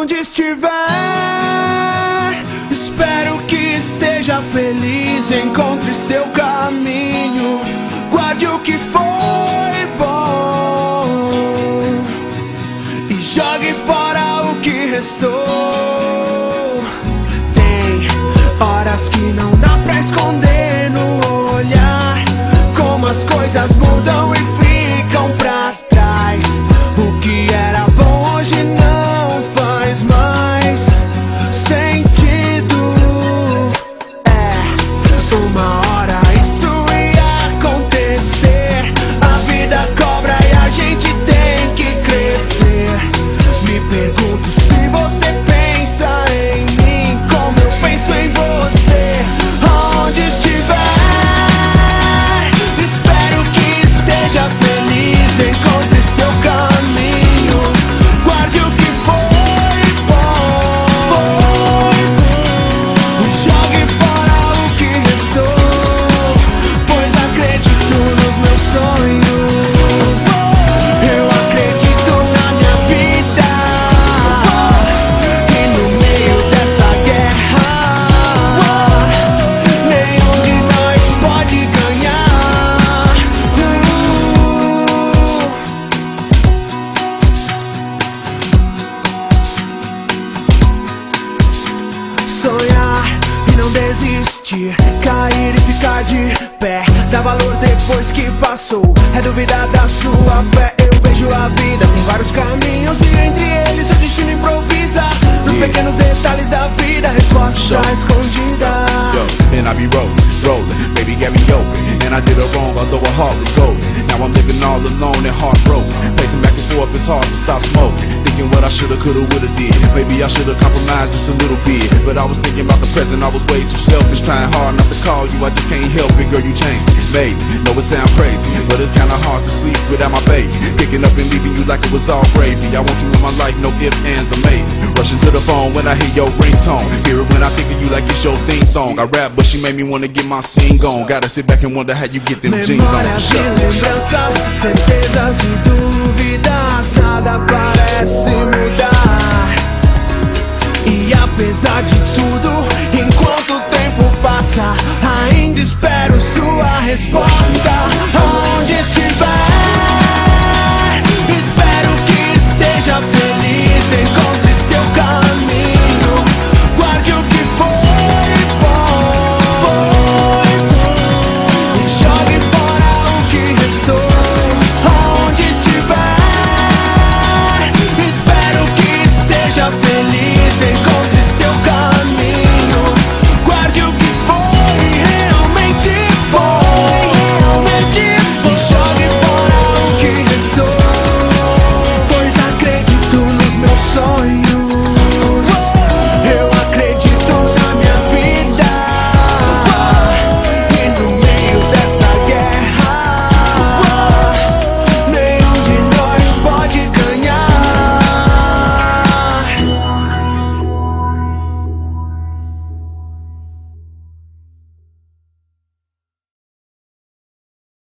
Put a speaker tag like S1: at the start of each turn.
S1: Onde estiver, espero que esteja feliz. Encontre seu caminho, guarde o que foi bom e jogue fora o que restou. Tem horas que não dá pra esconder no olhar como as coisas mudam e ficam pra trás. O que era bom hoje não faz mais sentido. Uma hora isso ia acontecer. A vida cobra e a gente tem que crescer. Me pergunto se você pensa em mim como eu penso em você. Onde estiver, espero que esteja feliz. Encontre seu caminho, guarde o que foi bom e jogue fora o que restou, pois acredito nos meus sonhos. Eu acredito na minha vida, e no meio dessa guerra nenhum de nós pode ganhar. Sonhar e não desistir, cair e ficar de pé, dá valor depois que passou, é duvidar da sua fé. Eu vejo a vida, tem vários caminhos e entre eles o destino improvisa. Nos pequenos detalhes da vida, a resposta está escondida.
S2: And I be rolling, baby got me open. And I did it wrong, although her heart was golden. Now I'm living all alone and heartbroken. Pacing back and forth, it's hard to stop smoking. Thinking what I shoulda, coulda, woulda did. Maybe I shoulda compromised just a little bit, but I was thinking about the present, I was way too selfish. Trying hard not to call you, I just can't help it. Girl, you changed, maybe. Know it sound crazy, but it's kinda hard to sleep without my baby. Picking up and leaving you like it was all gravy. I want you in my life, no ifs, ands, or maybes. Rushing to the phone when I hear your ringtone. Hear it when I think of you like it's your theme song. I rap, but she made me wanna get my scene gone. Gotta sit back and wonder how you get them jeans on.
S1: Memórias e lembranças, certezas e dúvidas, nada parece mudar. E apesar de tudo, enquanto o tempo passa, ainda espero sua resposta. Onde estiver, espero que esteja feliz. Encontre seu caminho, guarde o que foi bom e jogue fora o que restou. Onde estiver, espero que esteja feliz.